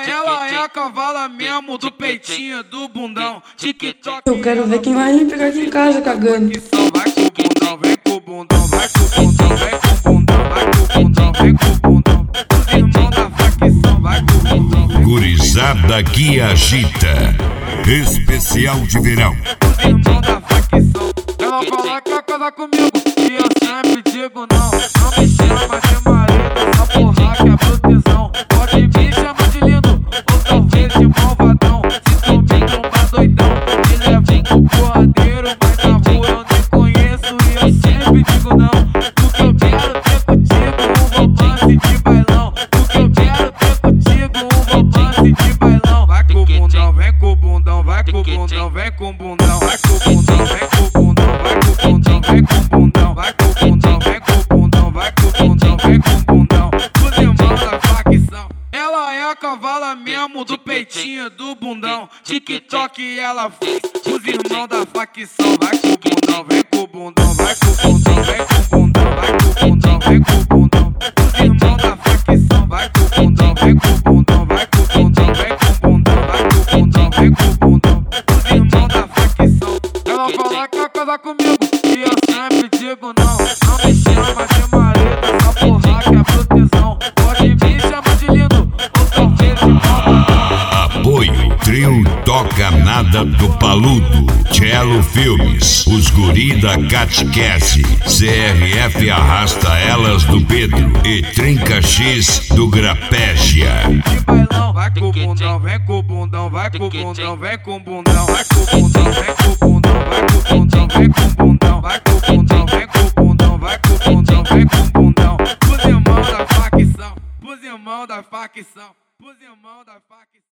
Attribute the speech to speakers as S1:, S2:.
S1: Ela é a cavala mesmo do peitinho, do bundão. TikTok.
S2: Eu quero ver quem vai me pegar aqui em casa cagando.
S1: Vai com o bundão, vem com o bundão, vai com o bundão, vem com o bundão, vai com o bundão, vem com o bundão. Os irmãos da facção, vai com o bundão.
S3: Gurizada que agita. Especial de verão.
S1: Os irmãos da facção. Ela fala que quer casar comigo e eu sempre digo não. Não me chama de marido, essa porra que é proteção. Pode me chamar de lindo ou talvez de malvadão. Se tu me tomar doidão, me leva pro porradeiro. Mas na rua eu nem conheço e eu sempre digo não. Porque eu quero ter contigo um romance de bailão. Porque eu quero ter contigo um romance de bailão. Vai com o bundão, vem com o bundão, vai com o bundão, vem com o bundão, vai com o bundão, vem com o bundão, vai com o bundão, vem com o bundão, vai com o bundão, vem com o bundão, vai com o bundão, vem com o bundão. Os irmãos da facção. Ela é a cavala mesmo do peitinho, do bundão. TikTok ela fez. Os irmãos da facção. Vai com o bundão, vem com o bundão, vai com o bundão, vem com o bundão, vai com o bundão, vem com o bundão. Os irmãos da facção. Vai com o bundão, vem com o bundão, vai com o bundão, vem com o bundão, vai com o bundão, vem com o bundão. Os irmãos da facção. Ela fala que quer casar comigo e eu sempre digo não. Não me chama de marido, essa porra que é proteção. Pode me chamar de lindo ou talvez de malvadão.
S3: Apoio Trio Toca Nada do Paludo, Cello Filmes, Os Guri da Catequese, CRF Arrasta Elas do Pedro e Trinca X do Grapégia.
S1: De bailão, vai com o bundão, vem com o bundão, vai com o bundão, vem com o bundão, vai com o bundão, vem com o bundão, vai com o bundão, vem com o bundão, vai com o bundão, vem com o bundão, vai com o bundão, vem com o bundão. Os irmãos da facção, os irmãos da facção, os irmãos da facção.